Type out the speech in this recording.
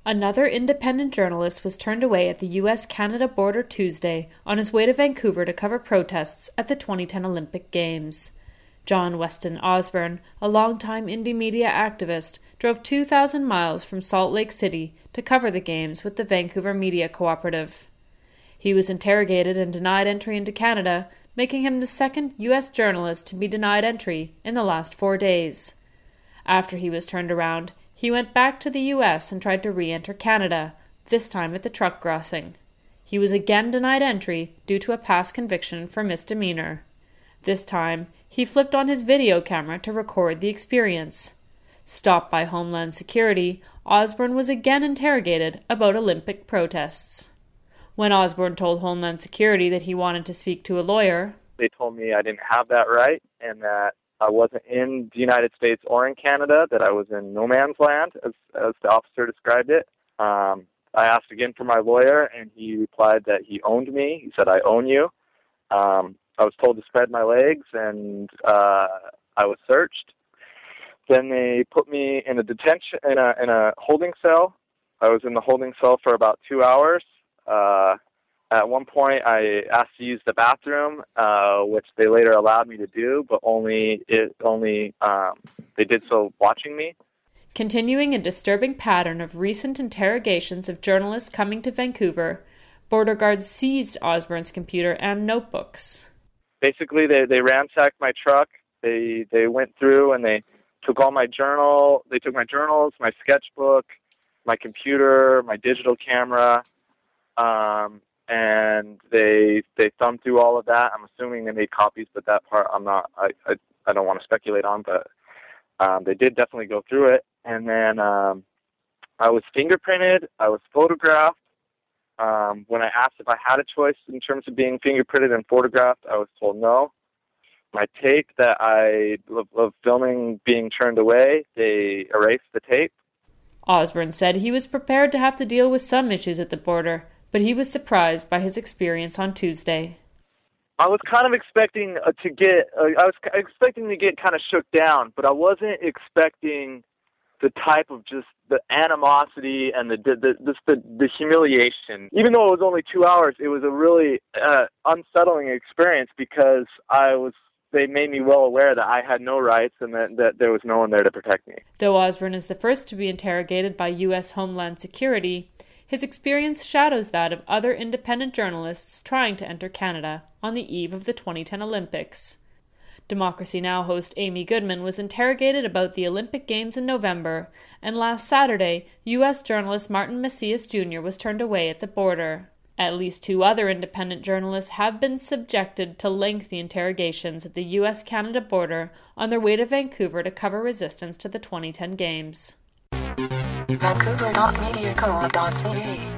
Another independent journalist was turned away at the US-Canada border Tuesday on his way to Vancouver to cover protests at the 2010 Olympic Games. John Weston Osborne, a longtime indie media activist, drove 2,000 miles from Salt Lake City to cover the Games with the Vancouver Media Cooperative. He was interrogated and denied entry into Canada, making him the second U.S. journalist to be denied entry in the last 4 days. After he was turned around, he went back to the U.S. and tried to re-enter Canada, this time at the truck crossing. He was again denied entry due to a past conviction for misdemeanor. This time, he flipped on his video camera to record the experience. Stopped by Homeland Security, Osborne was again interrogated about Olympic protests. When Osborne told Homeland Security that he wanted to speak to a lawyer, they told me I didn't have that right and that I wasn't in the United States or in Canada, that I was in no man's land, as the officer described it. I asked again for my lawyer, and he replied that he owned me. He said, "I own you." I was told to spread my legs, and I was searched. Then they put me in a holding cell. I was in the holding cell for about 2 hours. At one point, I asked to use the bathroom, which they later allowed me to do, but they did so watching me. Continuing a disturbing pattern of recent interrogations of journalists coming to Vancouver, border guards seized Osborne's computer and notebooks. Basically, they ransacked my truck. They went through and they took all my journal. They took my journals, my sketchbook, my computer, my digital camera. And they thumbed through all of that. I'm assuming they made copies, but that part I don't want to speculate on, but they did definitely go through it. And then I was fingerprinted, I was photographed. When I asked if I had a choice in terms of being fingerprinted and photographed, I was told no. My tape that of filming being turned away, they erased the tape. Osborne said he was prepared to have to deal with some issues at the border, but he was surprised by his experience on Tuesday. I was kind of expecting to get kind of shook down, but I wasn't expecting the type of just the animosity and the humiliation. Even though it was only 2 hours, it was a really unsettling experience because they made me well aware that I had no rights and that there was no one there to protect me. Though Osborne is the first to be interrogated by U.S. Homeland Security, his experience shadows that of other independent journalists trying to enter Canada on the eve of the 2010 Olympics. Democracy Now! Host Amy Goodman was interrogated about the Olympic Games in November, and last Saturday, U.S. journalist Martin Macias Jr. was turned away at the border. At least 2 other independent journalists have been subjected to lengthy interrogations at the U.S.-Canada border on their way to Vancouver to cover resistance to the 2010 Games. Vancouver.mediacoop.ca